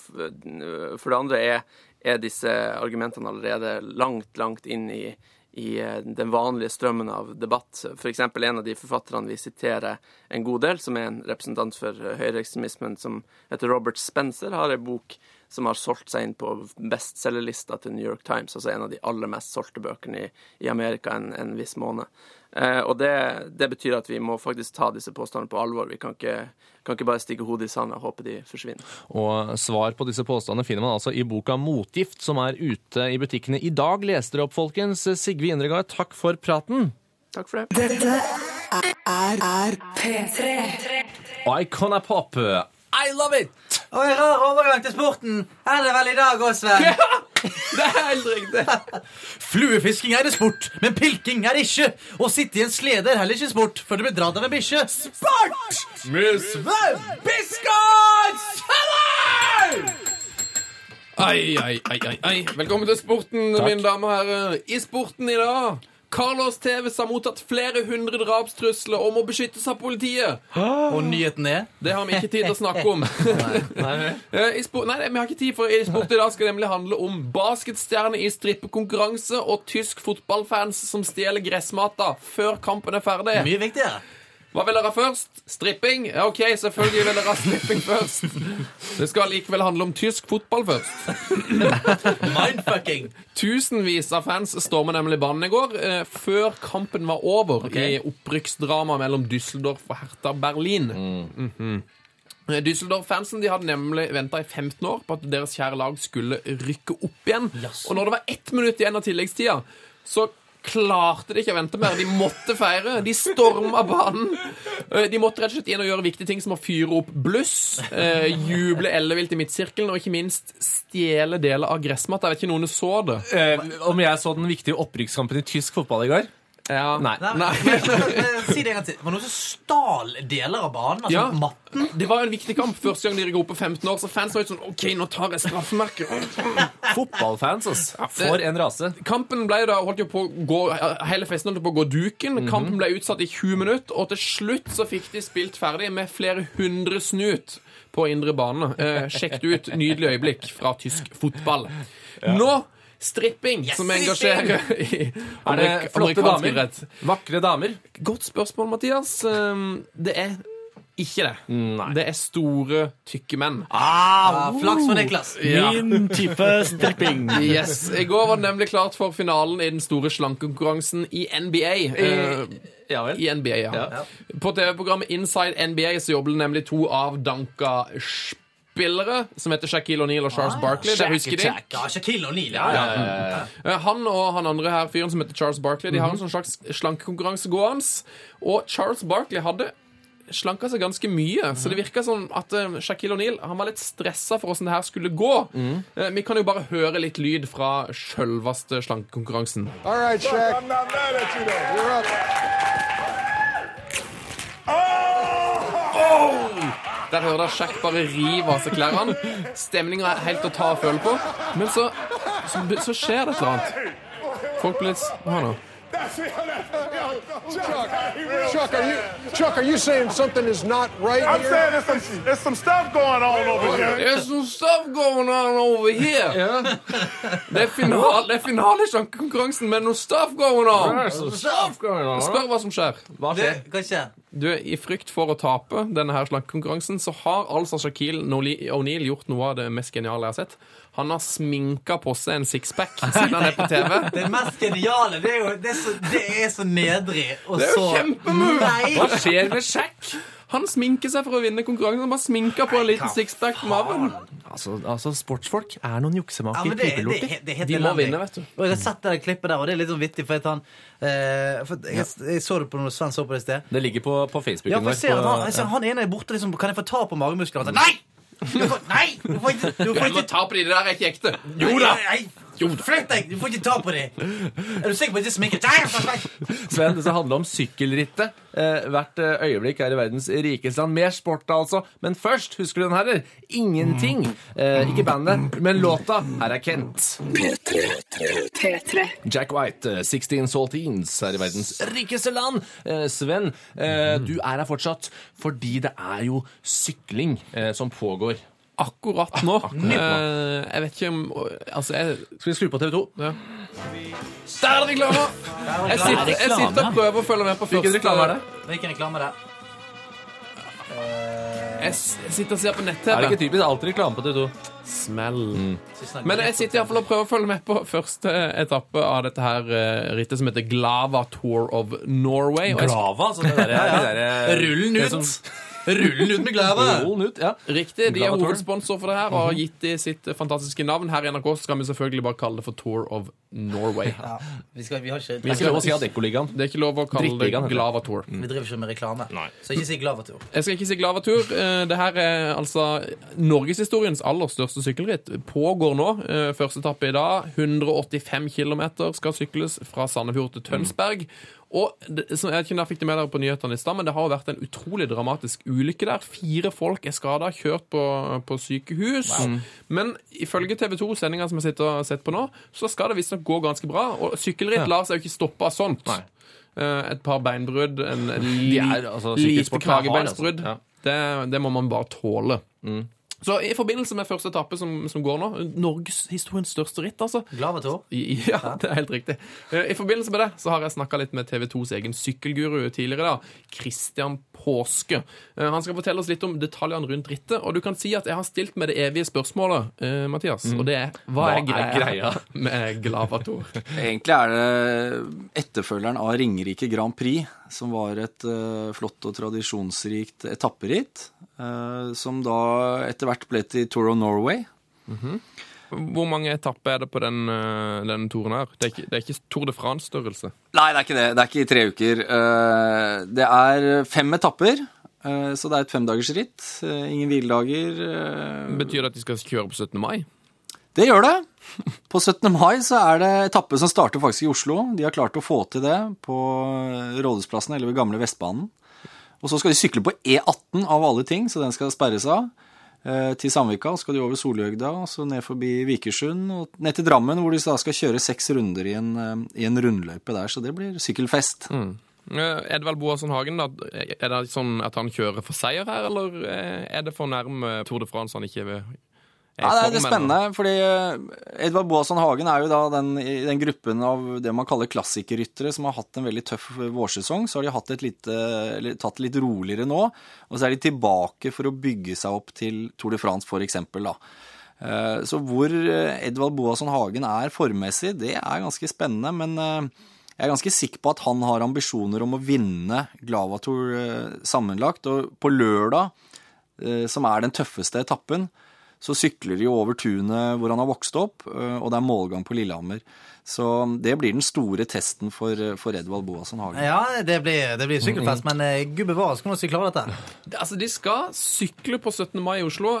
for det andre er disse argumentene allerede langt inn i den vanlige strømmen av debatt. For eksempel en av de forfatterne vi siterer en god del, som er en representant for høyreekstremismen, som heter Robert Spencer, har en bok som har solgt seg inn på bestselgerlista til New York Times, altså en av de aller mest solgte bøkene i Amerika en viss måned. Og det betyr at vi må faktisk ta disse påstandene på alvor. Vi kan ikke bare stikke hodet i sanden og håpe de forsvinner. Og svar på disse påstandene finner man altså i boka Motgift, som er ute i butikkene i dag. Les dere opp, folkens. Sigve Indregard, takk for praten. Takk for det. Dette er P3. Icona Pop. I love it! Og en rar overgang til sporten. Er det vel i dag også, Sven? Ja, det er helt riktig. Fluefisking er det sport, men pilking er det ikke. Å sitte i en slede er heller ikke sport, for det blir dratt av en bikkje. Sport! Med Sven Biskot! Ai. Velkommen til sporten, mine damer og herrer. I sporten i dag, Carlos Tevez har mottatt flere 100 drapstrusler og må beskyttes av politiet. Og nyheten er? Det har vi ikke tid til å snakke om. Nei, vi har ikke tid, for i sport i dag skal det nemlig handle om basketstjerne i strippekonkurranse og tysk fotballfans som stjeler gressmata før kampen er ferdig. Mye viktigere. Hva vil dere ha først? Stripping? Ja, ok, selvfølgelig vil dere ha stripping først. Det skal likevel handle om tysk fotball først. Mindfucking. Tusenvis av fans stormet nemlig banen i går, før kampen var over i opprykksdrama mellom Düsseldorf og Hertha Berlin. Düsseldorf-fansen de hadde nemlig ventet i 15 år på at deres kjære lag skulle rykke opp igjen. Og når det var 1 minutt igjen av tilleggstida, så klarte de ikke å vente mer. De måtte feire. De stormet banen. De måtte rett og slett inn og gjøre viktige ting som å fyre opp bluss, juble ellevilt i midtsirkelen, og ikke minst stjele deler av gressmatta. Jeg vet ikke noen så det. Om jeg så den viktige opprykkskampen i tysk fotball i går? Ja. Nei. Si det en gang til. Var det noe som stal deler av banen? Altså matten? Det var en viktig kamp. Første gang de rykket opp på 15 år, så fans var jo sånn, ok, nå tar jeg straffemerket. Fotballfans, altså. For en rase. Kampen ble da, holdt jo på å gå, hele festen holdt på å gå duken. Kampen ble utsatt i 20 minutter, og til slutt så fikk de spilt ferdig med flere 100 snut på indre bane. Sjekket ut nydelig øyeblikk fra tysk fotball. Nå stripping, som engasjerer i amerikansk idrett. Vakre damer. Godt spørsmål, Mathias. Det er ikke det. Nei. Det er store, tykke menn. Flaks for Niklas. Min type stripping. Yes. I går var det nemlig klart for finalen i den store slankekonkurransen i NBA. Ja vel. I NBA, ja. På TV-programmet Inside NBA så jobber det nemlig 2 avdanka spillere som heter Shaquille O'Neal og Charles Barkley. Det husker de. Ja, Shaquille O'Neal. Han og han andre her, fyren som heter Charles Barkley, de har en sånn slags slankekonkurranse gående. Og Charles Barkley hadde slanka seg ganske mye, så det virka sånn at Shaquille O'Neal han var litt stressa for hvordan det her skulle gå. Vi kan jo bare høre litt lyd fra sjølveste slankekonkurransen. All right, Shaq. I'm not mad at you, though. You're up. Der hører jeg Shaq bare rive av seg klærne. Stemningen er helt å ta og føle på. Men så skjer det et eller annet. Folk blir litt... Hva nå? Chuck, are you saying something is not right I'm here? saying there's some stuff going on over here. There's some stuff going on over here. Ja. Det er finale slankekonkurransen med noe stuff going on. Spør hva som skjer. Hva skjer? Du, i frykt for å tape denne her slankekonkurransen, så har altså Shaquille O'Neal gjort noe av det mest geniale jeg har sett. Han har sminka på seg en sixpack siden han er på TV. Det mest geniale, det er så nedrig. Det er jo kjempemove! Hva skjer med Shaq? Han sminker seg for å vinne konkurransen. Han bare sminker på en liten sixpack på maven. Altså, sportsfolk er noen juksemaker. De må vinne, vet du. Og jeg har sett det klippet der, og det er litt sånn vittig, for at han jeg så det på noe Sven så på det sted. Det ligger på Facebooken. Ja, for jeg ser at han ene er borte, liksom, kan jeg få ta på magemusklene? Nei! Du får ikke ta på de, det der er ikke ekte. Jo da! Flytt deg! Du får ikke ta på de. Er du sikker på at det sminker? Sven, det skal handle om sykkelrittet. Hvert øyeblikk er i verdens rikeste land. Mer sport, altså. Men først, husker du den her? Ingenting. Ikke bandet, men låta. Her er Kent. P3. Jack White, 16 Saltines, er i verdens rikeste land. Sven, du er her fortsatt, fordi det er jo sykling som pågår. Akkurat nå. Jeg vet ikke om Skal vi skru på TV 2? Ja. Der er det reklame! Jeg sitter og prøver å følge med på første. Hvilken reklame er det? Hvilken reklame er det? Jeg sitter og ser på nett-TV. Er det ikke typisk alltid reklame på TV 2? Smell. Men jeg sitter i hvert fall og prøver å følge med på første etappe av dette her rittet som heter Glava Tour of Norway. Glava? Altså det der Rullen ut! Rullen ut med Glava! Rullen ut, ja. Riktig, de er hovedsponsor for det her og har gitt de sitt fantastiske navn. Her i NRK skal vi selvfølgelig bare kalle det for Tour of Norway. Ja, vi skal ikke lov å si Adeccoligaen. Det er ikke lov å kalle det Glava Tour. Vi driver ikke med reklame. Så ikke si Glava Tour. Jeg skal ikke si Glava Tour. Det her er altså Norgeshistoriens aller største sykkelritt. Pågår nå. Første etappe i dag. 185 kilometer skal sykles fra Sandefjord til Tønsberg. Og jeg vet ikke om jeg fikk det med dere på nyhetene i sted, men det har vært en utrolig dramatisk ulykke der. 4 folk er skadet, kjørt på sykehus. Wow. Men ifølge TV 2-sendingen som jeg sitter og sett på nå, så skal det visst nok gå ganske bra. Og sykkelritt lar seg jo ikke stoppe av sånt. Nei. Et par beinbrudd, en lite kragebeinsbrudd. Det må man bare tåle. Så i forbindelse med første etappe som går nå, Norges historiens største ritt, altså. Glava Tour? Ja, det er helt riktig. I forbindelse med det så har jeg snakket litt med TV 2s egen sykkelguru tidligere da, Christian Påske. Han skal fortelle oss litt om detaljene rundt rittet, og du kan si at jeg har stilt med det evige spørsmålet, Mathias, og det er, hva er greia med Glavator? Egentlig er det etterfølgeren av Ringerike Grand Prix, som var et flott og tradisjonsrikt etapperitt, som da etter hvert ble til Tour of Norway. Hvor mange etapper er det på den turen her? Det er ikke Tour de France-størrelse? Nei, det er ikke det. Det er ikke i 3 uker. Det er 5 etapper, så det er et 5-dagersritt. Ingen hviledager. Betyr det at de skal kjøre på 17. mai? Det gjør det. På 17. mai så er det etappe som starter faktisk i Oslo. De har klart å få til det på Rådhusplassen eller ved gamle Vestbanen. Og så skal de sykle på E18 av alle ting, så den skal sperres av. Til Sandvika, skal de over Solhjøgda, og så ned forbi Vikersund, og ned til Drammen, hvor de da skal kjøre 6 runder i en rundløype der, så det blir sykkelfest. Edvald Boasson Hagen, da, er det sånn at han kjører for seier her, eller er det for nærme Tour de France han ikke vil? Ja, det er spennende, fordi Edvard Boasson Hagen er jo da i den gruppen av det man kaller klassikerryttere som har hatt en veldig tøff vårsesong. Så har de tatt det litt roligere nå, og så er de tilbake for å bygge seg opp til Tour de France for eksempel da. Så hvor Edvard Boasson Hagen er formmessig, det er ganske spennende, men jeg er ganske sikker på at han har ambisjoner om å vinne Glavator sammenlagt, og på lørdag, som er den tøffeste etappen, så sykler de over tunet hvor han har vokst opp, og det er målgang på Lillehammer. Så det blir den store testen for Edvald Boasson Hagen. Ja, det blir sykkelfest, men Gud bevares, kan du si klare dette? Altså, de skal sykle på 17. mai i Oslo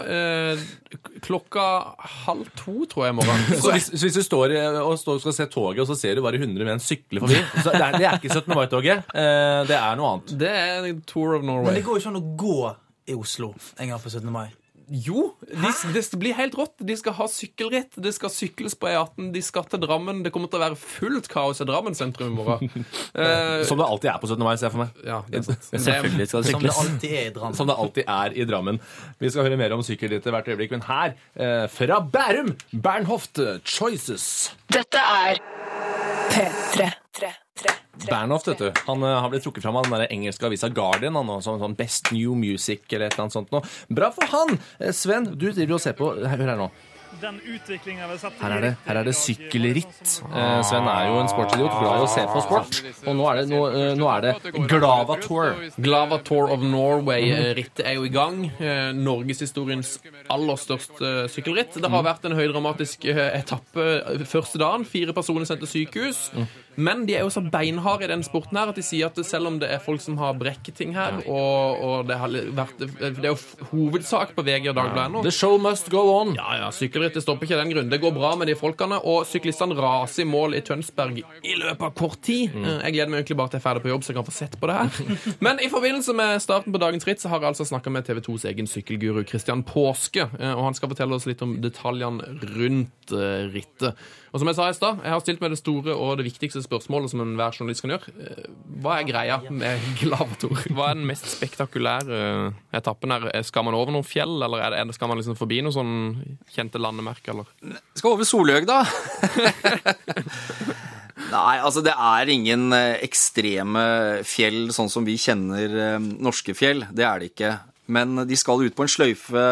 klokka 1:30, tror jeg, i morgen. Så hvis du står og skal se toget, og så ser du bare 100 menn sykle forbi, så det er ikke 17. mai-toget, det er noe annet. Det er Tour of Norway. Men det går jo sånn å gå i Oslo en gang på 17. mai. Jo, det blir helt rått. De skal ha sykkelritt, det skal sykles på E18, de skal til Drammen. Det kommer til å være fullt kaos i Drammen sentrum i morgen. Som det alltid er på 17. mai, ser jeg for meg. Ja, det er sant. Selvfølgelig skal det sykles. Som det alltid er i Drammen. Som det alltid er i Drammen. Vi skal høre mer om sykkelrittet hvert øyeblikk, men her, fra Bærum, Bernhoft Choices. Dette er P3. Bernhoft, vet du. Han har blitt trukket frem av den der engelske avisa Guardian, han også, sånn Best New Music eller et eller annet sånt nå. Bra for han! Sven, du driver og ser på, hør her nå. Den utviklingen vi har sett her er det sykkelritt. Sven er jo en sportsidiot, glad i å se på sport. Og nå er det Glavator. Glavator of Norway-rittet er jo i gang. Norgeshistoriens aller største sykkelritt. Det har vært en høydramatisk etappe første dagen. 4 personer sendt til sykehus. Men de er jo så beinharde i den sporten her at de sier at selv om det er folk som har brekketing her, og det er jo hovedsak på VG og Dagbladet nå. The show must go on. Ja, sykkelrittet stopper ikke den grunnen. Det går bra med de folkene, og syklistene raser i mål i Tønsberg i løpet av kort tid. Jeg gleder meg egentlig bare til jeg er ferdig på jobb, så jeg kan få sett på det her. Men i forbindelse med starten på dagens ritt, så har jeg altså snakket med TV 2s egen sykkelguru Christian Påske, og han skal fortelle oss litt om detaljene rundt rittet. Og som jeg sa i stad, jeg har stilt med det store og det viktigste spørsmålet som enhver journalist kan gjøre. Hva er greia med Glavator? Hva er den mest spektakulære etappen her? Skal man over noen fjell, eller skal man liksom forbi noen sånn kjente landemerker, eller? Skal over Solhjøgda. Nei, altså det er ingen ekstreme fjell sånn som vi kjenner norske fjell. Det er det ikke. Men de skal ut på en sløyfe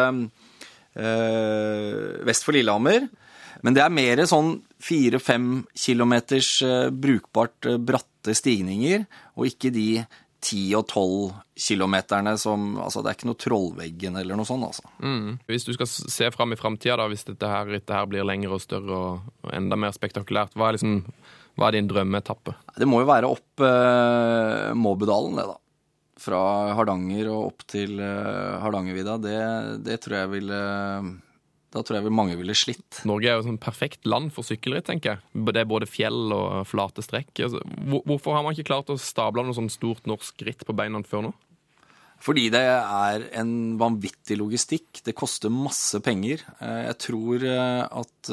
vest for Lillehammer. Men det er mer sånn 4-5 kilometers brukbart bratte stigninger, og ikke de 10 og 12 kilometerne som, altså det er ikke noe trollveggen eller noe sånt, altså. Hvis du skal se frem i fremtiden da, hvis dette her blir lengre og større og enda mer spektakulært, hva er din drømmeetappe? Det må jo være opp Måbudalen, det da. Fra Hardanger og opp til Hardangervidda, det tror jeg ville... Da tror jeg mange ville slitt. Norge er jo sånn perfekt land for sykkelritt, tenker jeg. Det er både fjell og flate strekk. Hvorfor har man ikke klart å stable noe sånn stort norsk ritt på beina før nå? Fordi det er en vanvittig logistikk. Det koster masse penger. Jeg tror at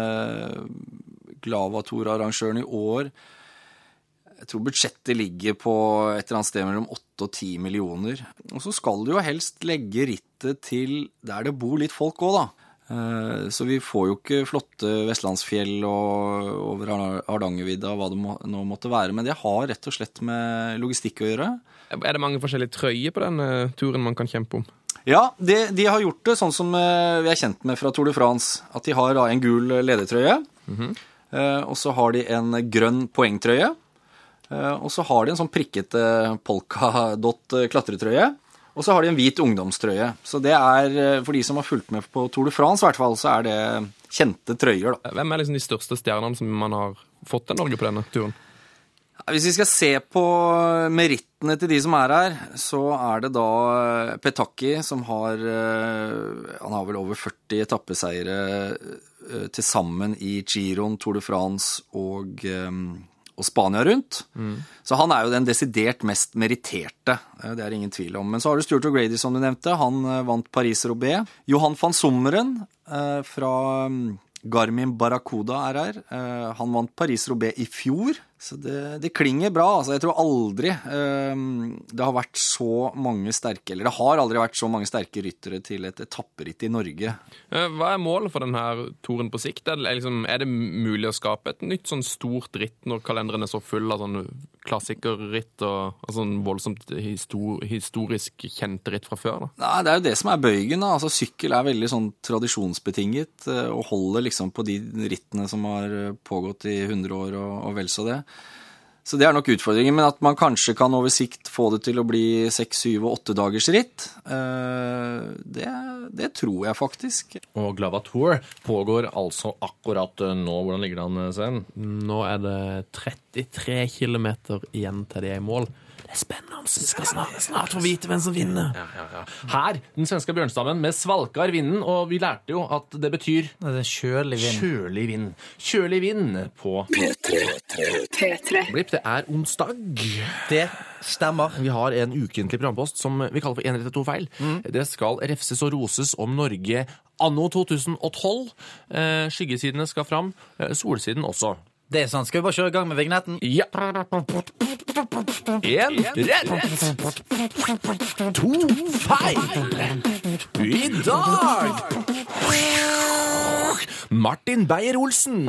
Glavator-arrangøren i år, jeg tror budsjettet ligger på et eller annet sted mellom 8 og 10 millioner. Og så skal du jo helst legge rittet til der det bor litt folk også, da. Så vi får jo ikke flotte Vestlandsfjell og over Hardangervidda og hva det nå måtte være, men det har rett og slett med logistikk å gjøre. Er det mange forskjellige trøyer på denne turen man kan kjempe om? Ja, de har gjort det sånn som vi er kjent med fra Tour de France, at de har en gul ledertrøye, og så har de en grønn poengtrøye, og så har de en sånn prikkete polkadott klatretrøye, og så har de en hvit ungdomstrøye. Så det for de som har fulgt med på Tour de France i hvert fall, så det kjente trøyer da. Hvem liksom de største stjernene som man har fått til Norge på denne turen? Hvis vi skal se på merittene til de som her, så det da Petacchi som han har vel over 40 etappeseiere til sammen i Giron, Tour de France og Spania rundt. Så han jo den desidert mest meritterte, det ingen tvil om. Men så har du Stuart O'Grady som du nevnte, han vant Paris-Roubaix. Johan van Sommeren fra Garmin Barracuda her. Han vant Paris-Roubaix i fjor. Så det klinger bra. Altså, jeg tror aldri det har vært så mange sterke, eller det har aldri vært så mange sterke ryttere til et etapperitt i Norge. Hva målet for denne turen på sikt? Det mulig å skape et nytt sånn stort ritt når kalenderen så full av sånn klassikerritt og sånn voldsomt historisk kjente ritt fra før? Da? Nei, det jo det som bøygen. Da. Altså, sykkel veldig sånn tradisjonsbetinget og holder liksom på de rittene som har pågått i 100 år og vel så det. Så det nok utfordringen, men at man kanskje kan over sikt få det til å bli 6, 7 og 8 dagers ritt, det tror jeg faktisk. Og Glava Tour pågår altså akkurat nå. Hvordan ligger det an, Sven? Nå det 33 kilometer igjen til de i mål. Det spennende, vi skal snart få vite hvem som vinner. Ja. Her, den svenske bjørnstammen med svalkar vinden, og vi lærte jo at det betyr det kjølig vind. Kjølig vind på P3. Blipp, det onsdag. Det stemmer. Vi har en ukentlig programpost som vi kaller for 1 rett og 2 feil. Det skal refses og roses om Norge anno 2012. Skyggesidene skal fram, solsiden også. Det sant. Skal vi bare kjøre i gang med vignetten? Ja. 1 rett. 2 feil. I dag Martin Beyer-Olsen.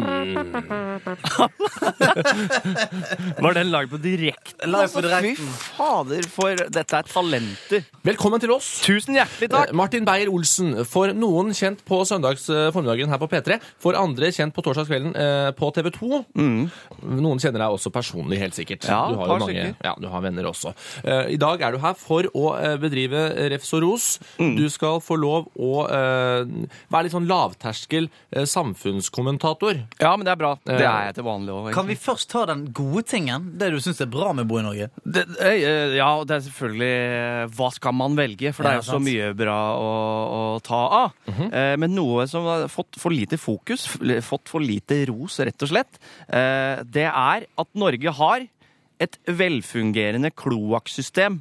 Var den lag på direkten? Fy fader, for dette talenter. Velkommen til oss. Tusen hjertelig takk. Martin Beyer-Olsen, for noen kjent på søndags formiddagen her på P3, for andre kjent på torsdagskvelden på TV 2. Noen kjenner deg også personlig, helt sikkert. Ja, du har jo mange, du har venner også. I dag du her for å bedrive refs og ros. Du skal få lov å være litt sånn lavterskel samfunnskommentator. Ja, men det bra. Det jeg til vanlig også. Kan vi først ta den gode tingen? Det du synes bra med å bo i Norge? Ja, det selvfølgelig hva skal man velge? For det jo så mye bra å ta av. Men noe som har fått for lite fokus, fått for lite ros, rett og slett, det at Norge har et velfungerende kloakksystem.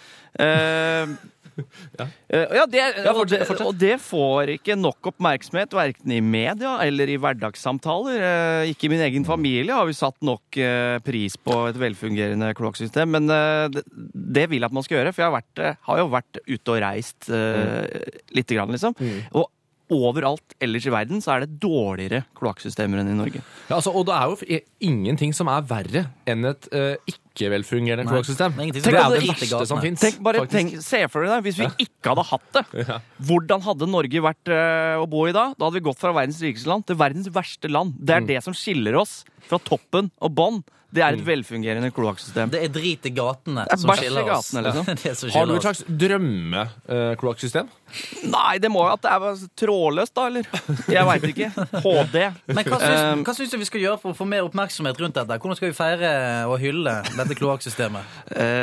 Og det får ikke nok oppmerksomhet, hverken i media eller i hverdagssamtaler. Ikke i min egen familie har vi satt nok pris på et velfungerende kloakksystem, men det vil jeg at man skal gjøre, for jeg har jo vært ute og reist litt grann, liksom. Og overalt ellers i verden så det dårligere kloakksystemer enn i Norge. Ja, altså, og det jo ingenting som verre enn et ikke-velfungerende kloakksystem. Det det verste som finnes. Se for deg hvis vi ikke hadde hatt det. Hvordan hadde Norge vært å bo i da? Da hadde vi gått fra verdens rikeste land til verdens verste land. Det det som skiller oss fra toppen og bånn. Det et velfungerende kloakksystem. Det drit i gatene som skiller oss. Liksom. Har du et slags drømme-kloakksystem? Nei, det må jo at det var trådløst da, eller? Jeg vet ikke. HD. Men hva synes du vi skal gjøre for å få mer oppmerksomhet rundt dette? Hvordan skal vi feire og hylle dette kloakksystemet?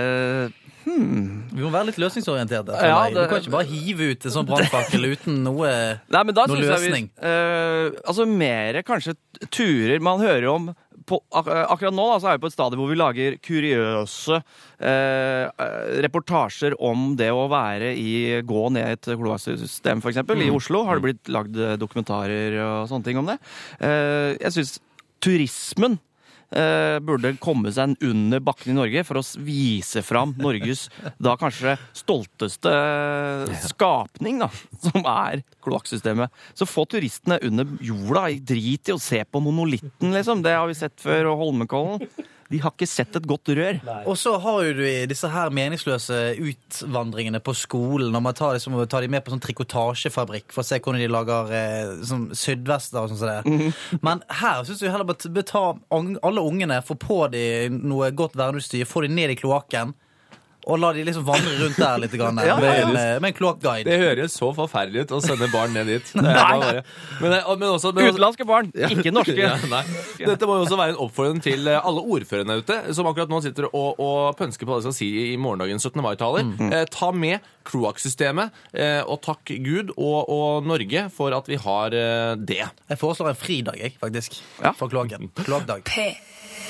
Vi må være litt løsningsorienterte. Du kan ikke bare hive ut en sånn brannfakkel uten noe løsning. Altså mer kanskje turer man hører om akkurat nå så vi på et stadie hvor vi lager kuriøse reportasjer om det å gå ned et kloakksystem, for eksempel. I Oslo har det blitt lagd dokumentarer og sånne ting om det. Jeg synes turismen burde komme seg under bakken i Norge for å vise fram Norges da kanskje stolteste skapning, da, som kloakksystemet. Så få turistene under jorda, drit i å se på monolitten, liksom. Det har vi sett før, og Holmenkollen. De har ikke sett et godt rør. Og så har jo du disse her meningsløse utvandringene på skolen, når man tar de med på sånn trikotasjefabrikk for å se hvordan de lager sånn sydvester og sånn som det. Men her synes jeg heller bare ta alle ungene, få på de noe godt verneutstyr, få de ned i kloakken, og la de liksom vandre rundt der litt grann, med en kloakkguide. Det høres så forferdelig ut å sende barn ned dit. Nei! Men også, utenlandske barn, ikke norske. Ja, dette må jo også være en oppfordring til alle ordførerne ute, som akkurat nå sitter og pønsker på det som sier i morgendagens 17. mai-taler. Ta med kloakksystemet, og takk Gud og Norge for at vi har det. Jeg foreslår en fridag, faktisk, for kloakken. Kloakkdag. P3.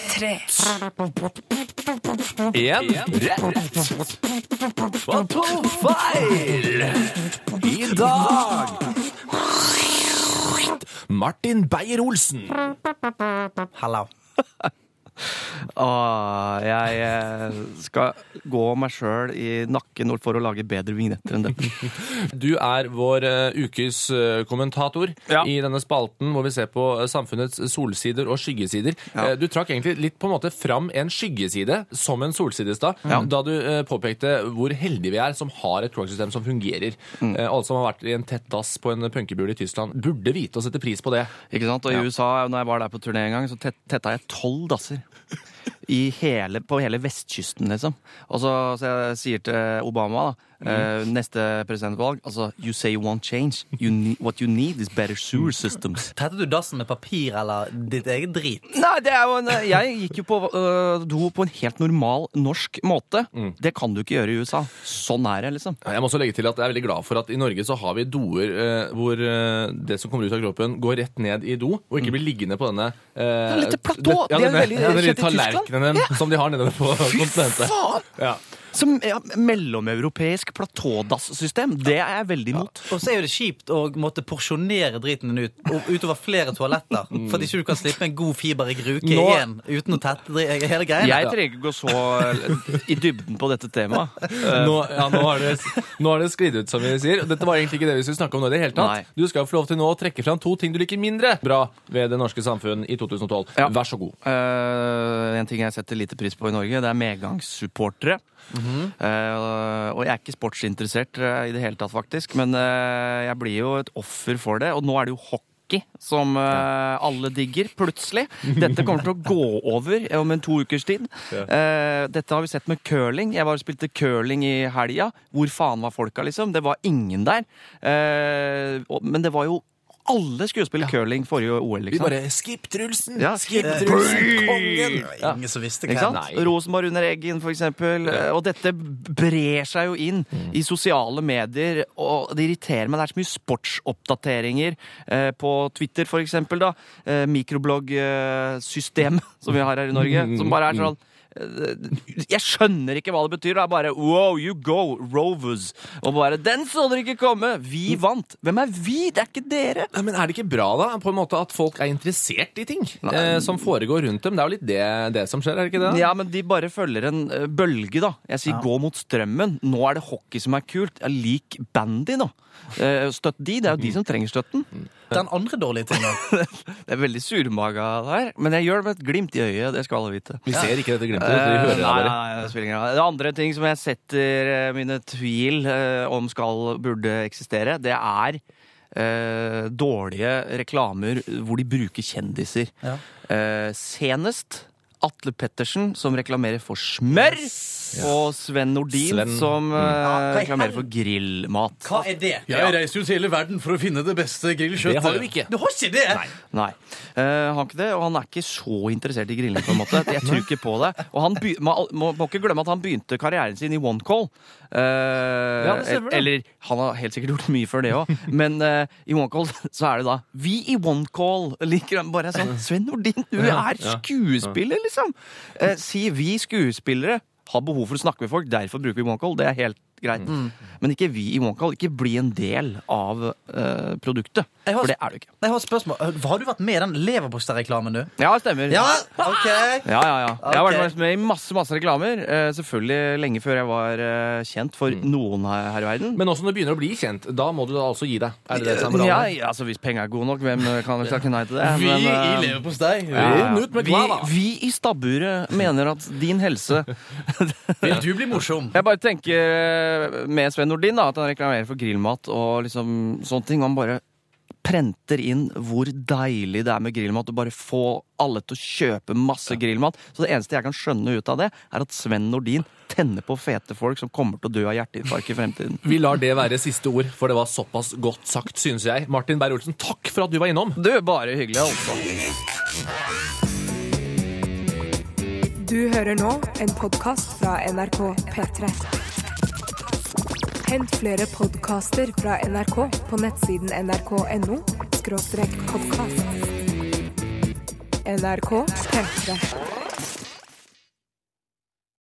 1 rett og 2 feil i dag. Martin Beyer-Olsen. Hallo. Jeg skal gå meg selv i nakken for å lage bedre vignetter enn det. Du er vår ukes kommentator i denne spalten hvor vi ser på samfunnets solsider og skyggesider. Du trakk egentlig litt på en måte fram en skyggeside som en solside i stad, da du påpekte hvor heldige vi er som har et kloakksystem som fungerer. Alle som har vært i en tett dass på en punkebule i Tyskland burde vite og sette pris på det. Ikke sant? Og i USA, når jeg var der på turné en gang, så tetta jeg 12 dasser. På hele vestkysten, liksom. Og så jeg sier til Obama, neste presidentvalg, altså, you say you won't change. What you need is better sewer systems. Tettet du dassen med papir eller ditt eget drit? Nei, det er jo jeg gikk jo på do på en helt normal norsk måte. Det kan du ikke gjøre i USA. Sånn er det, liksom. Jeg må også legge til at jeg er veldig glad for at i Norge så har vi doer hvor det som kommer ut av kroppen går rett ned i do, og ikke blir liggende på denne litt platå! Det er veldig kjent i Tyskland. Som de har nede på kontinentet. Faen! Som mellomeuropeisk platådassystem, det er jeg veldig imot. Og så er jo det kjipt å måtte porsjonere driten ut utover flere toaletter, for at ikke du kan slippe en god fiber i gruke igjen, uten å tette hele greien. Jeg trenger ikke gå så i dybden på dette temaet. Nå har det sklidd ut, som vi sier. Dette var egentlig ikke det vi skulle snakke om nå i det hele tatt. Nei. Du skal få lov til nå å trekke fram 2 ting du liker mindre bra ved det norske samfunn i 2012. Vær så god. En ting jeg setter lite pris på i Norge, det er medgangssupportere. Og jeg er ikke sportsinteressert i det hele tatt, faktisk, men jeg blir jo et offer for det. Og nå er det jo hockey som alle digger, plutselig. Dette kommer til å gå over om 2 ukers tid. Dette har vi sett med curling. Jeg var og spilte curling i helga. Hvor faen var folka, liksom? Det var ingen der. Men det var jo alle skulle spille curling forrige OL, liksom. Vi bare Skip Trulsen! Ja, Skip Trulsen, kongen! Ingen som visste hva. Rosenborg under Eggen, for eksempel. Og dette brer seg jo inn i sosiale medier, og det irriterer meg. Det er så mye sportsoppdateringer på Twitter, for eksempel, da. Mikroblogg-system som vi har her i Norge, som bare er sånn jeg skjønner ikke hva det betyr. Det er bare wow, you go, Rovers. Og bare, den så dere ikke komme. Vi vant. Hvem er vi? Det er ikke dere. Ja, men er det ikke bra da, på en måte, at folk er interessert i ting som foregår rundt dem? Det er jo litt det som skjer, er det ikke det? Ja, men de bare følger en bølge, da. Jeg sier gå mot strømmen. Nå er det hockey som er kult. Jeg liker bandy, da. Støtt de, det er jo de som trenger støtten. Den andre dårlige tingen. Det er veldig surmaga der, men jeg gjør det med et glimt i øyet, det skal alle vite. Vi ser ikke dette glimtet, vi hører det bare. Nei, det spiller ingen rolle. Det andre ting som jeg setter mine tvil om burde eksistere, det er dårlige reklamer hvor de bruker kjendiser. Senest Atle Pettersen, som reklamerer for smør, og Sven Nordin, som reklamerer for grillmat. Hva er det? Jeg reiser jo til hele verden for å finne det beste grillkjøttet. Det har du ikke. Du har ikke det? Nei. Han har ikke det, og han er ikke så interessert i grilling, på en måte. Jeg tror ikke på det. Og han må ikke glemme at han begynte karrieren sin i OneCall. Eller han har helt sikkert gjort mye før det også. Men i OneCall så er det da vi i OneCall liker bare sånn Sven Nordin, du er skuespiller, liksom. Si vi skuespillere har behov for å snakke med folk, derfor bruker vi OneCall. Det er helt greit. Men ikke vi i OneCall, ikke bli en del av produktet. For det er du ikke. Jeg har et spørsmål. Har du vært med i den leverpostei-reklamen, du? Ja, stemmer. Ja, ok. Ja. Jeg har vært med i masse reklamer. Selvfølgelig lenge før jeg var kjent for noen her i verden. Men også når du begynner å bli kjent, da må du da altså gi deg. Er det som er moralen? Ja, altså hvis penger er gode nok, hvem kan takke nei til det? Vi i leverpostei. Vi i stabburet mener at din helse Vil du bli morsom? Jeg bare tenker med Sven Nordin da, at han reklamerer for grillmat og liksom sånne ting. Han bare prenter inn hvor deilig det er med grillmat og bare få alle til å kjøpe masse grillmat. Så det eneste jeg kan skjønne ut av det, er at Sven Nordin tenner på fete folk som kommer til å dø av hjerteinfarkt i fremtiden. Vi lar det være siste ord, for det var såpass godt sagt, synes jeg. Martin Beyer-Olsen, takk for at du var innom. Du, bare hyggelig, altså. Du hører nå en podcast fra NRK P3. Hent flere podcaster fra NRK på nettsiden nrk.no/podcast. NRK P3.